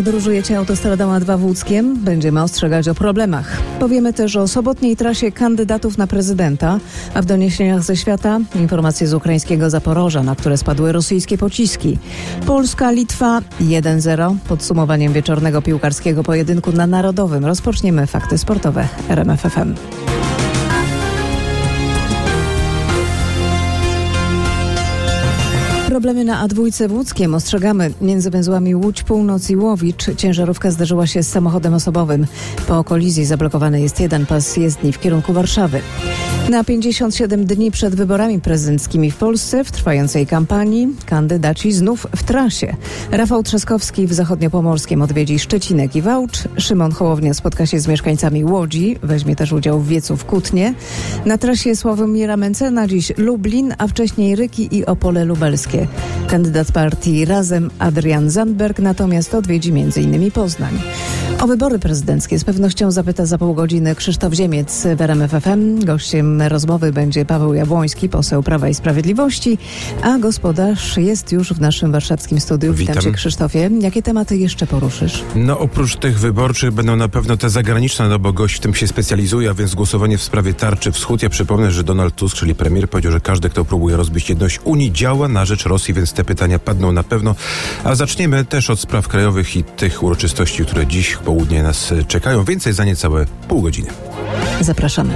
podróżujecie autostradą A2 w Łódzkiem, będziemy ostrzegać o problemach. Powiemy też o sobotniej trasie kandydatów na prezydenta, a w doniesieniach ze świata informacje z ukraińskiego Zaporoża, na które spadły rosyjskie pociski. Polska-Litwa 1-0. Podsumowaniem wieczornego piłkarskiego pojedynku na Narodowym rozpoczniemy fakty sportowe RMF FM. Problemy na A2 w Łódzkiem. Ostrzegamy. Między węzłami Łódź Północ i Łowicz ciężarówka zderzyła się z samochodem osobowym. Po kolizji zablokowany jest jeden pas jezdni w kierunku Warszawy. Na 57 dni przed wyborami prezydenckimi w Polsce w trwającej kampanii kandydaci znów w trasie. Rafał Trzaskowski w Zachodniopomorskiem odwiedzi Szczecinek i Wałcz. Szymon Hołownia spotka się z mieszkańcami Łodzi. Weźmie też udział w wiecu w Kutnie. Na trasie Sławomira Mencena dziś Lublin, a wcześniej Ryki i Opole Lubelskie. Kandydat partii Razem Adrian Zandberg natomiast odwiedzi m.in. Poznań. O wybory prezydenckie z pewnością zapyta za pół godziny Krzysztof Ziemiec w RMF FM. Gościem rozmowy będzie Paweł Jabłoński, poseł Prawa i Sprawiedliwości, a gospodarz jest już w naszym warszawskim studiu. Witam cię, Krzysztofie. Jakie tematy jeszcze poruszysz? No oprócz tych wyborczych będą na pewno te zagraniczne, no bo gość w tym się specjalizuje, a więc głosowanie w sprawie tarczy wschód. Ja przypomnę, że Donald Tusk, czyli premier, powiedział, że każdy, kto próbuje rozbić jedność Unii, działa na rzecz Rosji, więc te pytania padną na pewno. A zaczniemy też od spraw krajowych i tych uroczystości, które dziś w południe nas czekają. Więcej za niecałe pół godziny. Zapraszamy.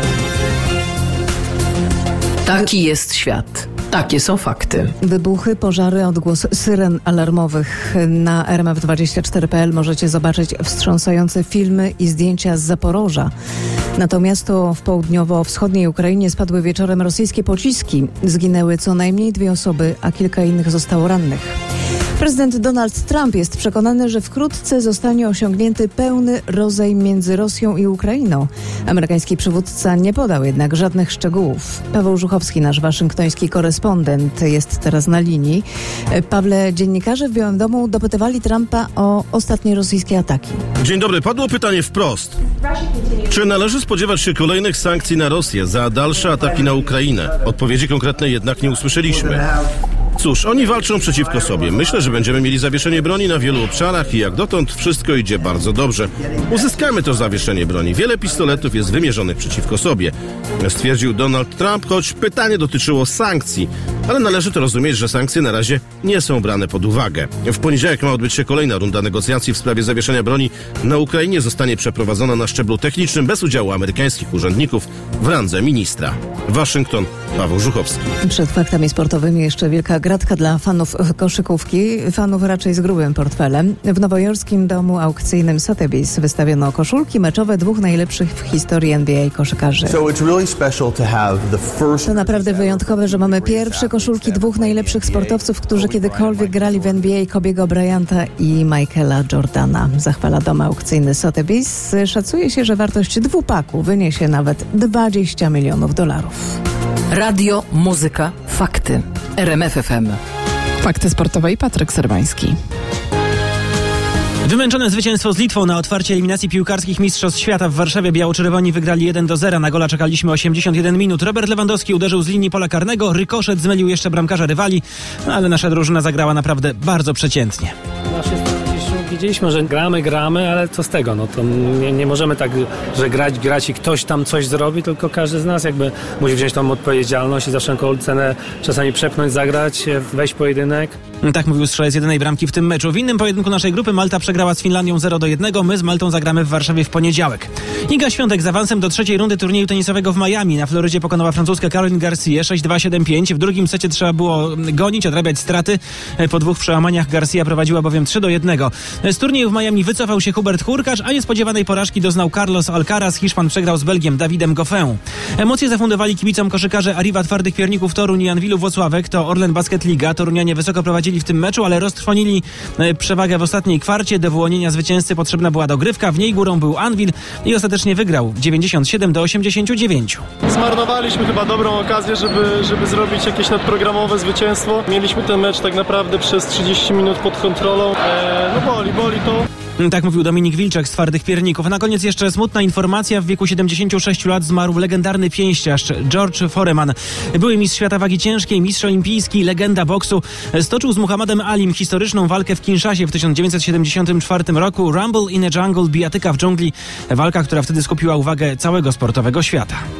Taki jest świat. Takie są fakty. Wybuchy, pożary, odgłos syren alarmowych. Na rmf24.pl możecie zobaczyć wstrząsające filmy i zdjęcia z Zaporoża. Natomiast to w południowo-wschodniej Ukrainie spadły wieczorem rosyjskie pociski. Zginęły co najmniej 2 osoby, a kilka innych zostało rannych. Prezydent Donald Trump jest przekonany, że wkrótce zostanie osiągnięty pełny rozejm między Rosją i Ukrainą. Amerykański przywódca nie podał jednak żadnych szczegółów. Paweł Żuchowski, nasz waszyngtoński korespondent, jest teraz na linii. Pawle, dziennikarze w Białym Domu dopytywali Trumpa o ostatnie rosyjskie ataki. Dzień dobry, padło pytanie wprost. Czy należy spodziewać się kolejnych sankcji na Rosję za dalsze ataki na Ukrainę? Odpowiedzi konkretnej jednak nie usłyszeliśmy. Cóż, oni walczą przeciwko sobie. Myślę, że będziemy mieli zawieszenie broni na wielu obszarach i jak dotąd wszystko idzie bardzo dobrze. Uzyskamy to zawieszenie broni. Wiele pistoletów jest wymierzonych przeciwko sobie, stwierdził Donald Trump, choć pytanie dotyczyło sankcji. Ale należy to rozumieć, że sankcje na razie nie są brane pod uwagę. W poniedziałek ma odbyć się kolejna runda negocjacji w sprawie zawieszenia broni na Ukrainie. Zostanie przeprowadzona na szczeblu technicznym bez udziału amerykańskich urzędników w randze ministra. Waszyngton, Paweł Żuchowski. Przed faktami sportowymi jeszcze wielka gratka dla fanów koszykówki, fanów raczej z grubym portfelem. W nowojorskim domu aukcyjnym Sotheby's wystawiono koszulki meczowe 2 najlepszych w historii NBA koszykarzy. To naprawdę wyjątkowe, że mamy pierwsze koszulki 2 najlepszych sportowców, którzy kiedykolwiek grali w NBA, Kobiego Bryanta i Michaela Jordana. Zachwala dom aukcyjny Sotheby's. Szacuje się, że wartość 2 paku wyniesie nawet $20 milionów. Radio, muzyka, fakty. RMF FM. Fakty sportowe i Patryk Serbański. Wymęczone zwycięstwo z Litwą na otwarcie eliminacji piłkarskich Mistrzostw Świata w Warszawie. Biało-czerwoni wygrali 1-0. Na gola czekaliśmy 81 minut. Robert Lewandowski uderzył z linii pola karnego. Rykoszet zmylił jeszcze bramkarza rywali, ale nasza drużyna zagrała naprawdę bardzo przeciętnie. Wiedzieliśmy, że gramy, ale co z tego? No to nie możemy tak, że grać i ktoś tam coś zrobi, tylko każdy z nas jakby musi wziąć tą odpowiedzialność i za wszelką cenę czasami przepchnąć, zagrać, wejść pojedynek. Tak mówił strzelec jedynej bramki w tym meczu. W innym pojedynku naszej grupy Malta przegrała z Finlandią 0-1. My z Maltą zagramy w Warszawie w poniedziałek. Iga Świątek z awansem do 3. rundy turnieju tenisowego w Miami. Na Florydzie pokonała francuskę Caroline Garcia 6-2-7-5. W drugim secie trzeba było gonić, odrabiać straty. Po 2 przełamaniach Garcia prowadziła bowiem 3-1. Z turnieju w Miami wycofał się Hubert Hurkacz, a niespodziewanej porażki doznał Carlos Alcaraz. Hiszpan przegrał z Belgiem Davidem Goffin. Emocje zafundowali kibicom koszykarze Arriva Twardych Pierników Toruń i Anwilu Włocławek. To Orlen Basket Liga. Torunianie wysoko prowadzili w tym meczu, ale roztrwonili przewagę w ostatniej kwarcie. Do wyłonienia zwycięzcy potrzebna była dogrywka. W niej górą był Anwil i ostatecznie wygrał 97-89. Zmarnowaliśmy chyba dobrą okazję, żeby zrobić jakieś nadprogramowe zwycięstwo. Mieliśmy ten mecz tak naprawdę przez 30 minut pod kontrolą. Boli to. Tak mówił Dominik Wilczek z Twardych Pierników. A na koniec jeszcze smutna informacja. W wieku 76 lat zmarł legendarny pięściarz George Foreman. Były mistrz świata wagi ciężkiej, mistrz olimpijski, legenda boksu. Stoczył z Muhammadem Alim historyczną walkę w Kinszasie w 1974 roku. Rumble in a Jungle, bijatyka w dżungli. Walka, która wtedy skupiła uwagę całego sportowego świata.